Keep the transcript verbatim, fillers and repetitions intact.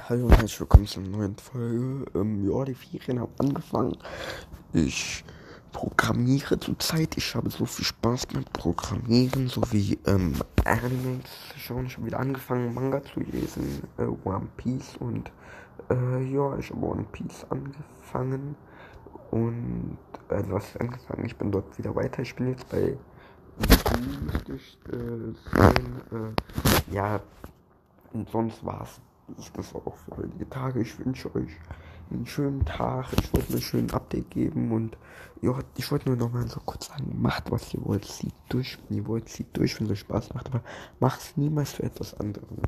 Hallo und herzlich willkommen zu einer neuen Folge. Ähm, ja, die Ferien haben angefangen. Ich programmiere zurzeit. Ich habe so viel Spaß beim Programmieren, sowie ähm, Animes schauen. Ich habe wieder angefangen, Manga zu lesen, äh, One Piece und äh, ja, ich habe One Piece angefangen und also was ist angefangen? Ich bin dort wieder weiter. Ich bin jetzt bei müsste ich äh, sein. Äh, ja, und sonst war's. Ist das auch für heutige Tage. Ich wünsche euch einen schönen Tag. Ich wollte mir einen schönen Update geben und ja, ich wollte nur noch mal so kurz sagen, macht was ihr wollt, zieht durch, wenn ihr wollt, zieht durch, wenn es euch Spaß macht, aber macht es niemals für etwas anderes.